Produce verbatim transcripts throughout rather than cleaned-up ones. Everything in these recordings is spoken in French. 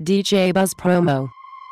D J Buzz Promo.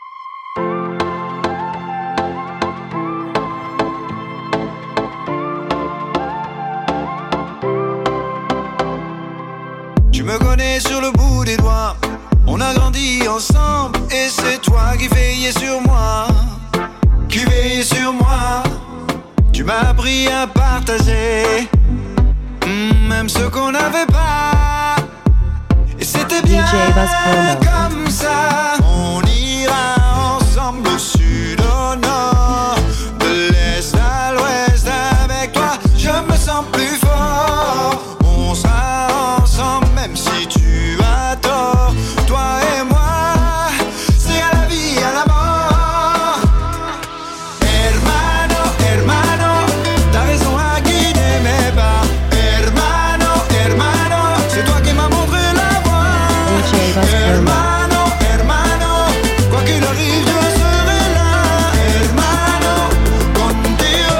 Tu me connais sur le bout des doigts. On a grandi ensemble et c'est toi qui veillais sur moi, qui veillais sur moi. Tu m'as appris à partager, mmh, même ce qu'on n'avait pas. Et c'était bien comme ça. On ira ensemble au sud, au nord, de l'est à l'ouest. Avec toi, je me sens plus fort. On sera ensemble même si tu as tort. Toi et moi, c'est à la vie, à la mort. Hermano, hermano, t'as raison à guider mes pas. Hermano, hermano, c'est toi qui m'as montré la voie. Hermano, hermano, quoi qu'il arrive, je serai là. Hermano, contigo.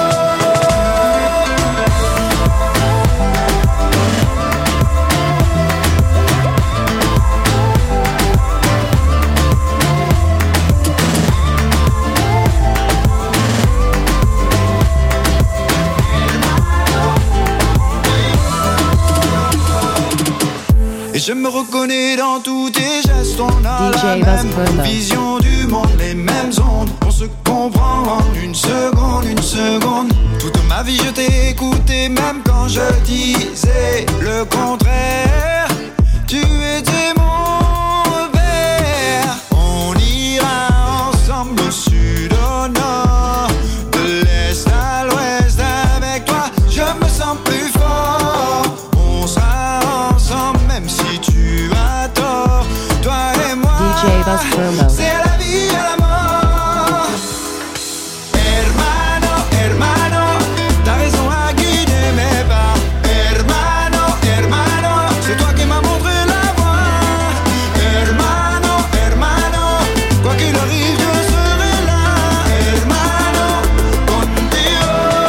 Et je me reconnais dans tous tes gestes. On a D J la Buzz même Promo. vision du monde, les mêmes ondes. On se comprend en une seconde, une seconde. Toute ma vie je t'ai écouté, même quand je disais le contraire. Tu étais mon repère. On ira ensemble au sud, au nord, de l'est à l'ouest. Avec toi, je me sens plus fort. On sera ensemble même si tu as tort. Toi et moi, D J Buzz Promo. c'est à la vie, à la mort. Hermano, hermano, t'as raison à guider mes pas. Hermano, hermano, c'est toi qui m'as montré la voie. Hermano, hermano, quoi qu'il arrive, je serai là. Hermano, contigo.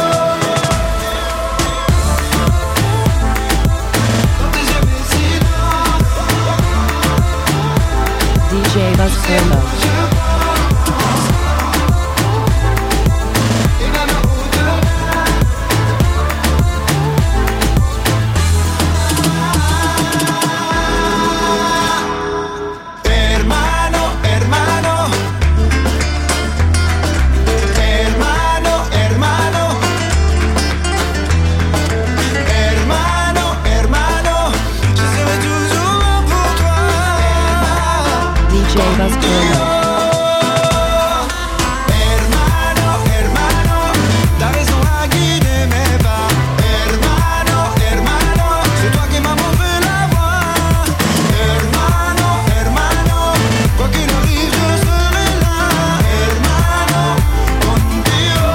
Dans tes yeux, mes silences, D J Buzz Promo. et même au-delà. Hermano, hermano, hermano, hermano, hermano, hermano, je serai toujours là pour toi. D J Buzz Promo. Hermano, hermano, t'as raison à guider mes pas. Hermano, hermano, c'est toi qui m'as montré la voie. Hermano, hermano, quoi qu'il arrive, je serai là. Hermano, contigo.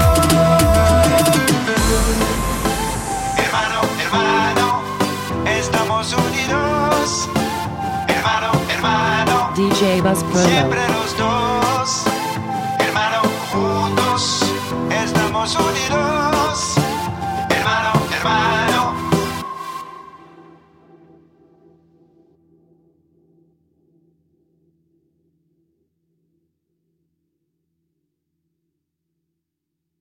Hermano, hermano, estamos unidos. Hermano, hermano, D J Buzz Promo. siempre lo